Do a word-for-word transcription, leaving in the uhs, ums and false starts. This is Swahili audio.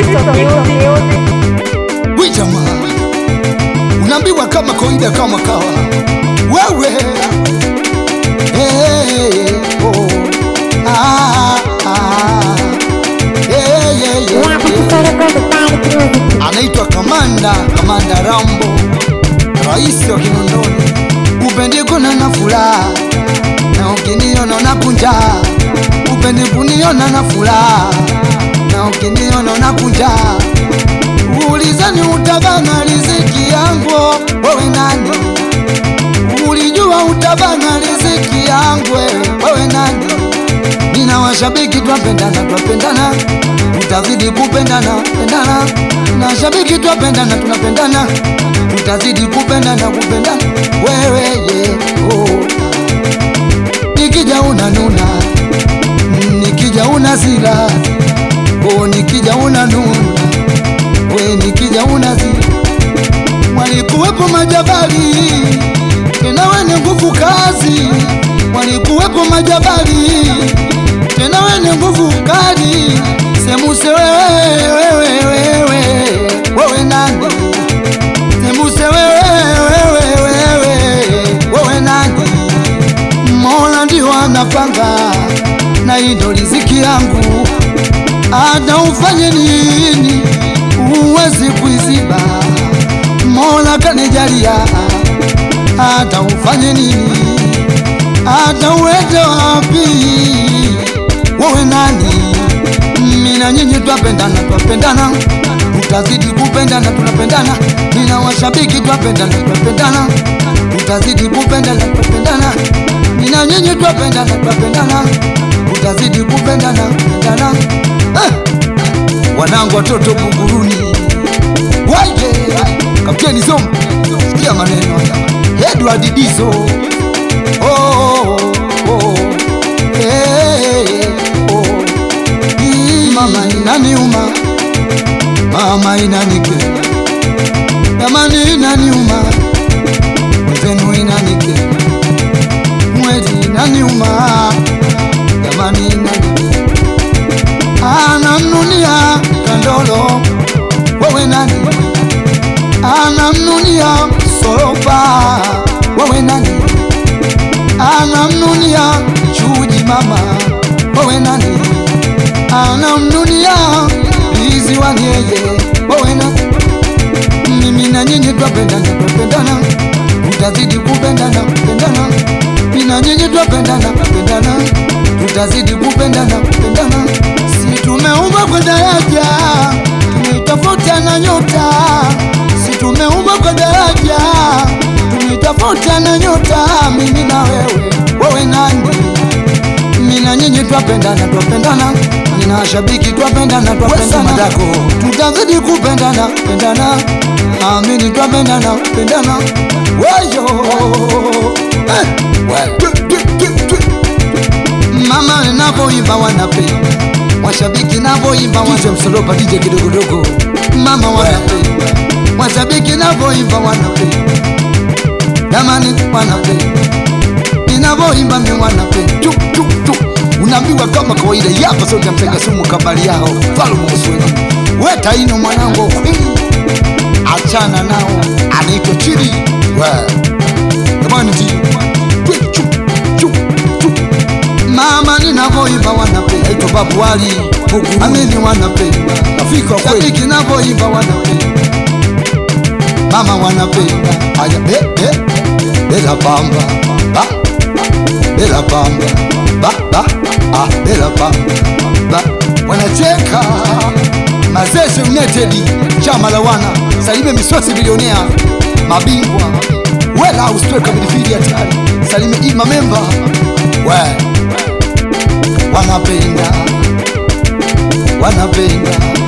We jamaa, unaambiwa kama kawaida kama kawa wewe. Hey, oh, ah, ah, hey, hey, hey, hey. Anaitwa Kamanda, Kamanda Rambo, rais wa Kinondoni. Upendi kuna na furaha na ukiniona nakunja, upendi kuniona na furaha na ukiniona nakunja. Ulizani utabana riziki yangu, wewe nani? Ulijua utabana riziki yangu, wewe nani? Nina washabiki twapendana, twapendana, tutazidi kupendana, pendana. Na shabiki twapendana, tunapendana, tutazidi kupendana, kupendana. Wewe ye, oh. Nikija unanuna, nikija unazila, oh, nikija unanuna, we nikija unazila. Walikuwepo majabali, tena wene nguvu kazi. Walikuwepo majabali, tena wene nguvu kali. Semuse wewe, wewe, wewe, wewe nani? Semuse wewe, wewe, wewe, wewe nani? Mola ndio anapanga, na hii ndo riziki yangu. Hata ufanye nini uwezi kuiziba, Mola kanijalia. Hata ufanye nini, hata uende wapi, wewe nani? Mina nyinyi twapendana, twapendana, tutazidi kupendana, tunapendana. Mina washabiki twapendana, twapendana, tutazidi kupendana, twapendana. Mina nyinyi twapendana, twapendana, tutazidi kupendana, kupendana. Eh! Wanangu watoto Buguruni, waje Kapteni Zombi, sikia maneno haya. Edward Dizo, oh, oh, oh, hey, oh. Mama inaniuma, mama inanikera, jamani inaniuma, mwezenu inanikera, mwezi inaniuma, jamani inanikera. Anamnunia Kandolo, wewe nani? Anamnunia Soropa, wewe nani? Anamnunia Chuji mama, wewe nani? Anamnunia Lizi Wanyeye, wewe nani? Mimi na nyinyi twapendana, twapendana, tutazidi kupendana, kupendana. Mimi na nyinyi twapendana, twapendana, tutazidi kupendana, kupendana. Si tumeumbwa kwa daraja, tumetafuta na nyota. Si tumeumbwa kwa daraja, tumetafuta na nyota. Mimi na wewe, wewe nani? Mimi na nyinyi twapendana, twapendana. Nina washabiki twapendana, twapendana, tutazidi kupendana, pendana. Amini twapendana, pendana. Wayo, eh, mama ninapoimba wanapenda, washabiki ninapoimba wanapenda. Msolopa D J kidogo dogo, mama wanapenda, washabiki ninapoimba wanapenda, jamani wanapenda. Ninapoimba mimi wanapenda. Chuk chuk chuk. Unaambiwa kama kawaida yapa sote mtega sumu kabali yao. Falumu Musweli, weta ino mwanangu, achana nao, anaitwa Chiri. Jamani ndio chuk chuk chuk. Mama ninavoimba wanapenda, ito Babu Wali Buguruni, amini wanapenda. Afrika kweli, sabiki ninavoimba wanapenda, mama wanapenda. Aya eh eh bela bamba ba bela bamba ba ba ah bela bamba ba. Wanacheka Mazese United, chama la wana Salime Misosi bilionea, mabingwa wela ustweka midfield hatari. Salime ima member, we wanapenda, wanapenda.